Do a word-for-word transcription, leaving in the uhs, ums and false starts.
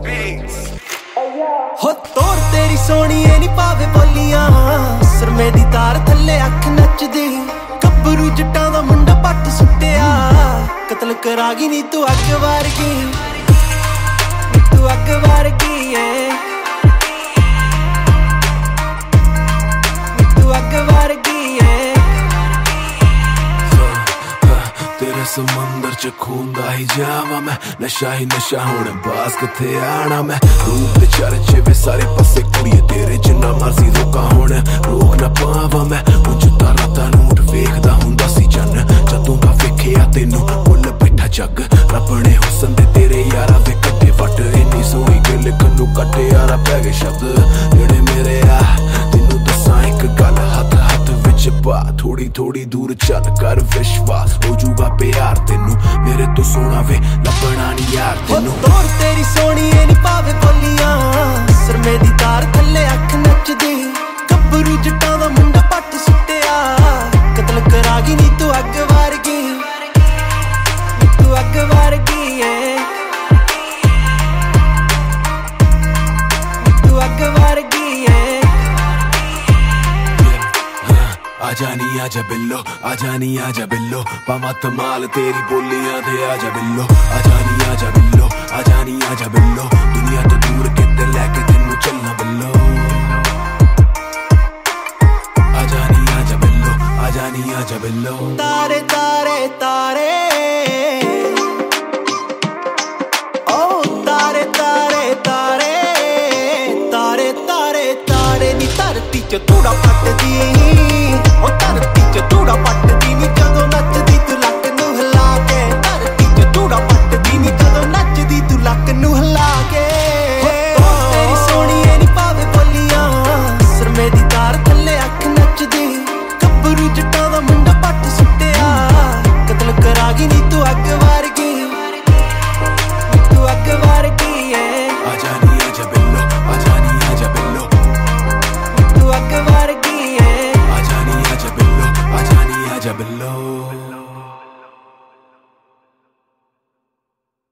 हो तोर तेरी सोहणीए नी पावे बोलियां सरमे दी तार थल्ले अख नचदी गब्बरू जट्टां दा मुंडा पट सुट्टिया कतल करागी नी तू अग वारगी तू अग वारगी तू अग वारगी तेरे समंदर च खूंदा ही जावा मैं नशा ही नशा होने बास किथे आना मैं रूप ते चर्चे वे सारे पासे कुड़िए तेरे जिन्ना मर्जी रोका होने रोक ना पावा मैं उंज तारा दा नूर वेखदा हुंदा सी जन जदों दा वेखिया तैनू भुल बैठा जग रब ने हुसन दे तेरे यारा दे कट्टे वट इन्नी सोहनी के लिखन नू कट्टे यारा पै गए शब्द जेड़े मेरे आ तैनू दसां इक गल हथ हथ विच पा थोड़ी थोड़ी दूर चल कर विश्वास हो जूगा प्यार तेनू मेरे तो सोना वे लभना नी यार तेनू तोर तेरी सोहणीए नी पावे बोलियां सरमे दी तार थल्ले अख नचदी गब्बरू जट्टां दा मुंडा पट सुट्टिया कतल करागी नी तू अग वारगी तू अग वारगी तू अग वारगी आजा नी आजा बिल्लो आजा नी आजा बिल्लो पावा धमाल तेरी बोलियां ते आजा बिल्लो आजा नी आजा बिल्लो आजा नी आजा बिल्लो दुनिया तो दूर किते लेके तेनू चलना बिल्लो आजा नी आजा बिल्लो आजा नी आजा बिल्लो तारे तारे तारे ओ तारे तारे तारे तारे तारे तारे नी धरती च तूड़ा पटदी ओ धरती च तूड़ा पट